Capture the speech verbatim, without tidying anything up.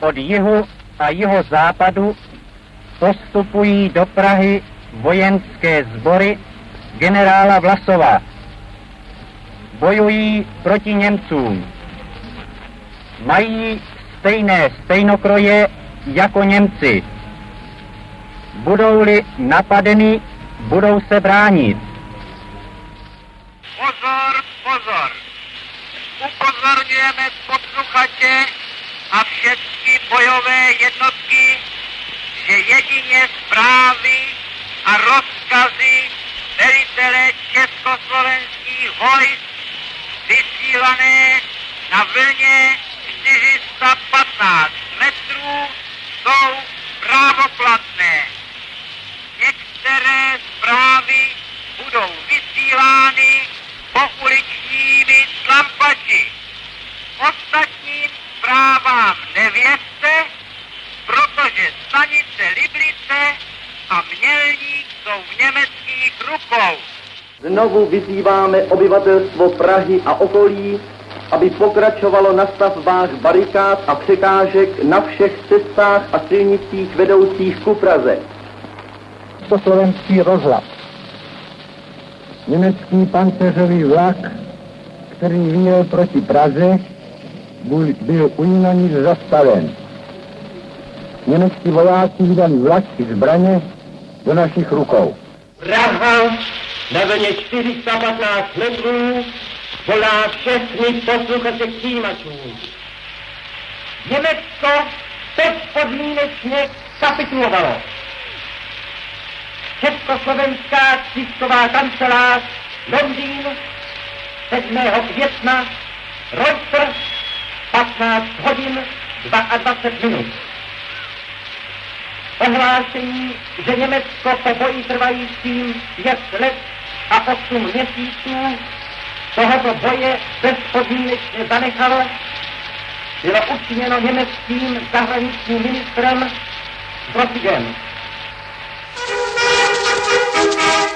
od jihu a jihozápadu postupují do Prahy vojenské sbory generála Vlasova. Bojují proti Němcům. Mají stejné stejnokroje jako Němci. Budou-li napadeny, budou se bránit. Pozor, pozor! Upozorňujeme posluchače a všechny bojové jednotky, že jedině zprávy a rozkazy velitele československých vojsk vysílané na vlně čtyři sta patnáct metrů jsou právoplatné. Některé zprávy budou vysílány pouličními tlampači. Ostatním zprávám nevěřte, protože stanice Liblice a Mělník jsou v německých rukou. Znovu vyzýváme obyvatelstvo Prahy a okolí, aby pokračovalo na stavbách barikád a překážek na všech cestách a silnicích vedoucích ku Praze. Slovenský rozhlas. Německý pancéřový vlak, který vyjel proti Praze, byl u Jínanic zastaven. Německý vojáci vydali vlak i zbraně do našich rukou. Praha na vlně čtyři sta patnáct metrů volá všechny posluchače přijímačů. Německo bezpodmínečně kapitulovalo. Československá tisková kancelář Londýn sedmého května Reuters patnáct hodin dvacet dva minut. Ohlášení, že Německo po boji trvajícím pět let a osm měsíců tohoto boje bezpodmínečně zanechalo, bylo učiněno německým zahraničním ministrem Brotigem.